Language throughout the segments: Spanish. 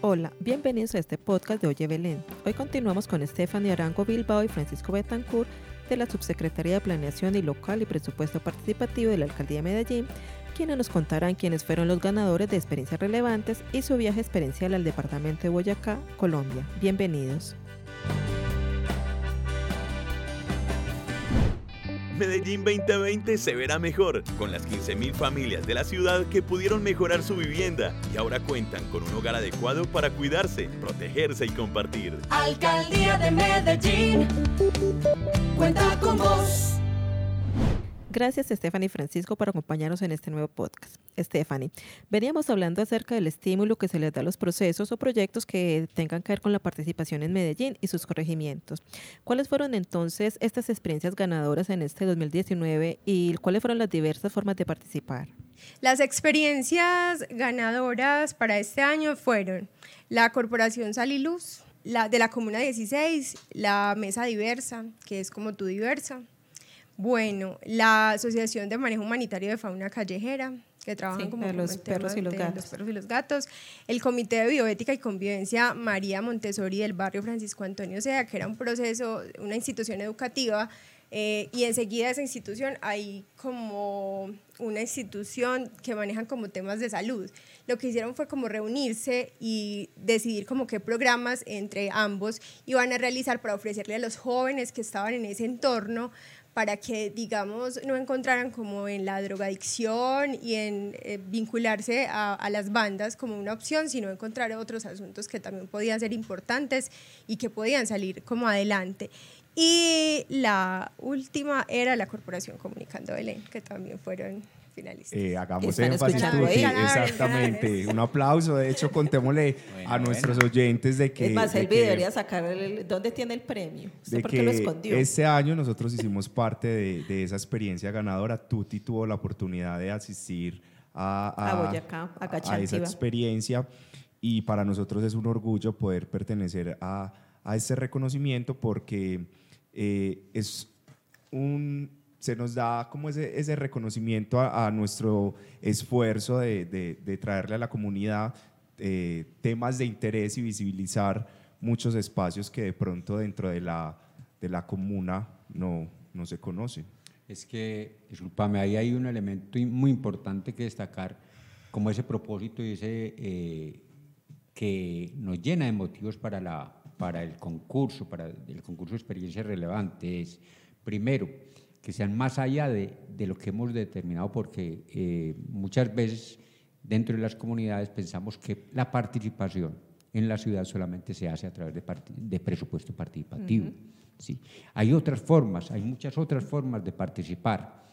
Hola, bienvenidos a este podcast de Oye Belén. Hoy continuamos con Stephanie Arango Bilbao y Francisco Betancourt de la Subsecretaría de Planeación y Local y Presupuesto Participativo de la Alcaldía de Medellín, quienes nos contarán quiénes fueron los ganadores de experiencias relevantes y su viaje experiencial al departamento de Boyacá, Colombia. Bienvenidos. Medellín 2020 se verá mejor, con las 15.000 familias de la ciudad que pudieron mejorar su vivienda y ahora cuentan con un hogar adecuado para cuidarse, protegerse y compartir. Alcaldía de Medellín, cuenta con vos. Gracias Stephanie y Francisco por acompañarnos en este nuevo podcast. Stephanie, veníamos hablando acerca del estímulo que se les da a los procesos o proyectos que tengan que ver con la participación en Medellín y sus corregimientos. ¿Cuáles fueron entonces estas experiencias ganadoras en este 2019 y cuáles fueron las diversas formas de participar? Las experiencias ganadoras para este año fueron la Corporación Sal y Luz, la de la Comuna 16, la Mesa Diversa, que es como tú diversa. Bueno, la Asociación de Manejo Humanitario de Fauna Callejera, que trabajan como de los perros y los gatos, el Comité de Bioética y Convivencia María Montessori del barrio Francisco Antonio Sea, que era un proceso, una institución educativa, y enseguida de esa institución hay como una institución que manejan como temas de salud. Lo que hicieron fue como reunirse y decidir como qué programas entre ambos iban a realizar para ofrecerle a los jóvenes que estaban en ese entorno, para que, digamos, no encontraran como en la drogadicción y en vincularse a las bandas como una opción, sino encontrar otros asuntos que también podían ser importantes y que podían salir como adelante. Y la última era la Corporación Comunicando Belén, que también fueron finalistas. Hagamos énfasis, Tuti, exactamente. Un aplauso, de hecho, contémosle a nuestros oyentes de que... Es más, el video debería sacar ¿dónde tiene el premio? ¿Por qué lo escondió? Este año nosotros hicimos parte de esa experiencia ganadora. Tuti tuvo la oportunidad de asistir a Boyacá, a esa experiencia, y para nosotros es un orgullo poder pertenecer a este reconocimiento porque se nos da como ese reconocimiento a nuestro esfuerzo de traerle a la comunidad temas de interés y visibilizar muchos espacios que de pronto dentro de la comuna no se conocen. Es que, discúlpame, ahí hay un elemento muy importante que destacar, como ese propósito y ese que nos llena de motivos para el concurso de experiencias relevantes. Primero, que sean más allá de lo que hemos determinado, porque muchas veces dentro de las comunidades pensamos que la participación en la ciudad solamente se hace a través de presupuesto participativo. Uh-huh. Sí. Hay muchas otras formas de participar,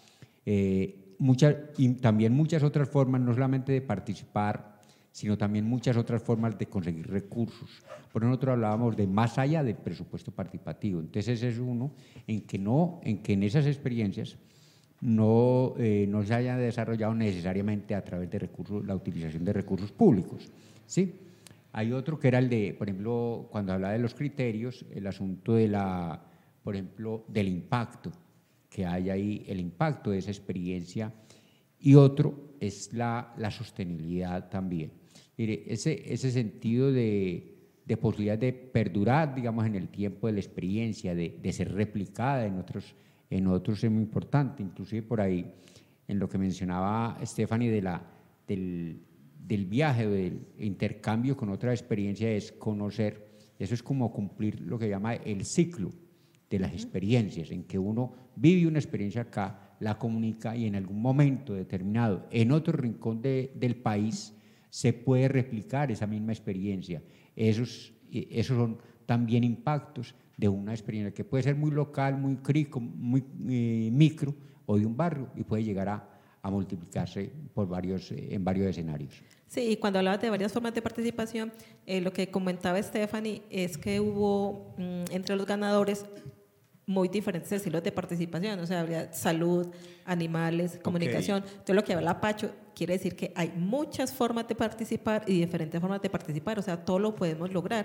y también muchas otras formas, no solamente de participar, sino también muchas otras formas de conseguir recursos. Por nosotros hablábamos de más allá del presupuesto participativo. Entonces ese es uno en que en esas experiencias no se haya desarrollado necesariamente a través de recursos, la utilización de recursos públicos, ¿sí? Hay otro que era el de, por ejemplo, cuando hablaba de los criterios, el asunto por ejemplo, del impacto que hay ahí, el impacto de esa experiencia, y otro es la sostenibilidad también. Mire, ese sentido de posibilidad de perdurar, digamos, en el tiempo de la experiencia, de ser replicada en otros es muy importante. Inclusive por ahí, en lo que mencionaba Stephanie del viaje, del intercambio con otra experiencia, es conocer, eso es como cumplir lo que llama el ciclo de las experiencias, en que uno vive una experiencia acá, la comunica y en algún momento determinado, en otro rincón del país, se puede replicar esa misma experiencia. Esos son también impactos de una experiencia que puede ser muy local, muy micro, o de un barrio, y puede llegar a multiplicarse en varios escenarios. Sí, y cuando hablabas de varias formas de participación, lo que comentaba Stephanie es que hubo entre los ganadores muy diferentes estilos de participación, o sea, habría salud, animales, comunicación. Entonces, lo que habla Pacho quiere decir que hay muchas formas de participar y diferentes formas de participar, o sea, todo lo podemos lograr.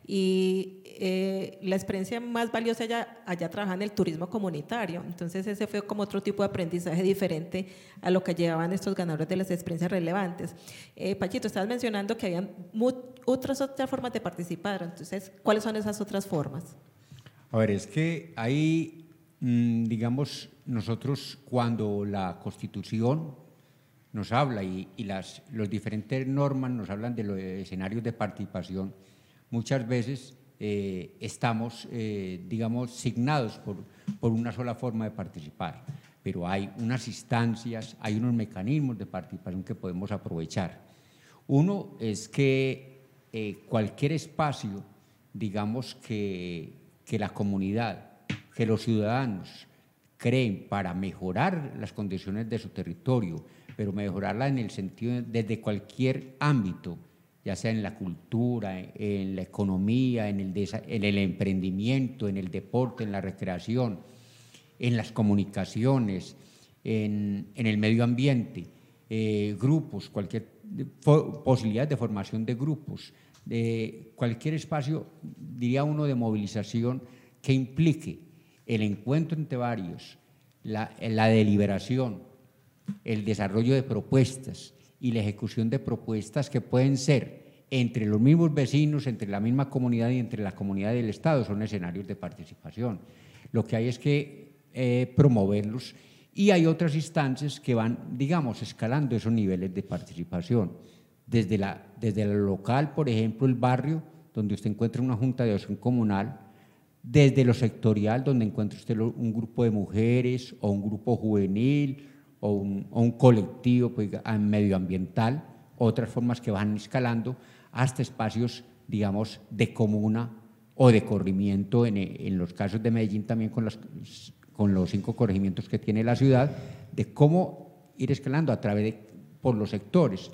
Y la experiencia más valiosa allá trabaja en el turismo comunitario, entonces ese fue como otro tipo de aprendizaje diferente a lo que llevaban estos ganadores de las experiencias relevantes. Pachito, estabas mencionando que habían otras formas de participar, entonces, ¿cuáles son esas otras formas? A ver, es que hay, digamos, nosotros cuando la Constitución nos habla y las diferentes normas nos hablan de los escenarios de participación, muchas veces estamos, digamos, signados por una sola forma de participar, pero hay unas instancias, hay unos mecanismos de participación que podemos aprovechar. Uno es que cualquier espacio, digamos, que la comunidad, que los ciudadanos creen para mejorar las condiciones de su territorio, pero mejorarla en el sentido desde cualquier ámbito, ya sea en la cultura, en la economía, en el emprendimiento, en el deporte, en la recreación, en las comunicaciones, en el medio ambiente, grupos, cualquier posibilidad de formación de grupos, de cualquier espacio, diría uno, de movilización que implique el encuentro entre varios, la deliberación, el desarrollo de propuestas y la ejecución de propuestas que pueden ser entre los mismos vecinos, entre la misma comunidad y entre la comunidad del Estado, son escenarios de participación. Lo que hay es que promoverlos, y hay otras instancias que van, digamos, escalando esos niveles de participación. Desde lo local, por ejemplo, el barrio, donde usted encuentra una junta de acción comunal, desde lo sectorial, donde encuentra usted un grupo de mujeres o un grupo juvenil o un colectivo, pues, medioambiental, otras formas que van escalando hasta espacios, digamos, de comuna o de corregimiento, en los casos de Medellín también con los 5 corregimientos que tiene la ciudad, de cómo ir escalando a través por los sectores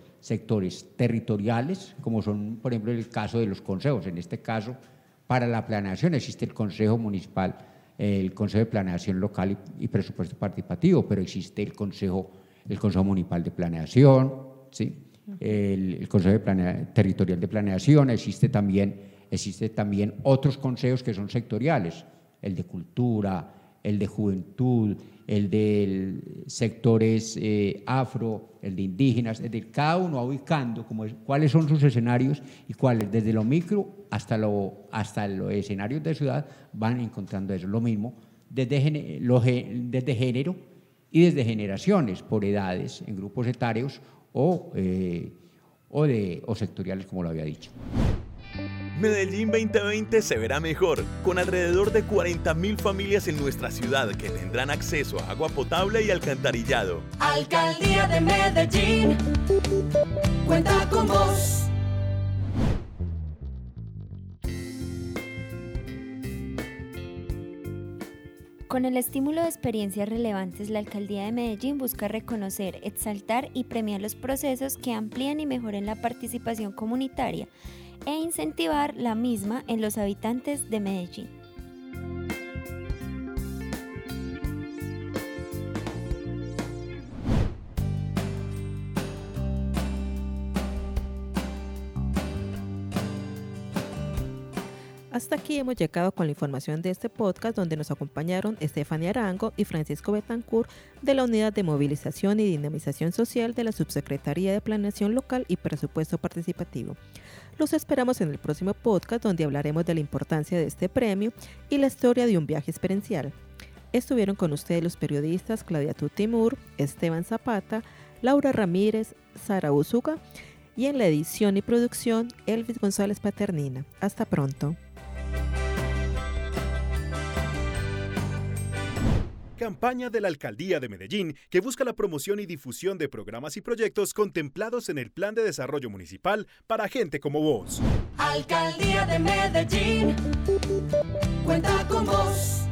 territoriales, como son, por ejemplo, el caso de los consejos. En este caso, para la planeación existe el Consejo Municipal, el Consejo de Planeación Local y Presupuesto Participativo, pero existe el Consejo Municipal de Planeación, ¿sí? El Consejo Territorial de Planeación, existe también otros consejos que son sectoriales, el de Cultura, el de Juventud, el de sectores afro, el de indígenas, es decir, cada uno va ubicando cuáles son sus escenarios y cuáles, desde lo micro hasta los escenarios de ciudad, van encontrando eso. Lo mismo desde género y desde generaciones, por edades, en grupos etarios o sectoriales, como lo había dicho. Medellín 2020 se verá mejor, con alrededor de 40.000 familias en nuestra ciudad que tendrán acceso a agua potable y alcantarillado. Alcaldía de Medellín, cuenta con vos. Con el estímulo de experiencias relevantes, la Alcaldía de Medellín busca reconocer, exaltar y premiar los procesos que amplían y mejoren la participación comunitaria e incentivar la misma en los habitantes de Medellín. Hasta aquí hemos llegado con la información de este podcast, donde nos acompañaron Stephanie Arango y Francisco Betancourt de la Unidad de Movilización y Dinamización Social de la Subsecretaría de Planeación Local y Presupuesto Participativo. Los esperamos en el próximo podcast, donde hablaremos de la importancia de este premio y la historia de un viaje experiencial. Estuvieron con ustedes los periodistas Claudia Tutimur, Esteban Zapata, Laura Ramírez, Sara Usuga, y en la edición y producción Elvis González Paternina. Hasta pronto. Campaña de la Alcaldía de Medellín que busca la promoción y difusión de programas y proyectos contemplados en el Plan de Desarrollo Municipal para gente como vos. Alcaldía de Medellín, cuenta con vos.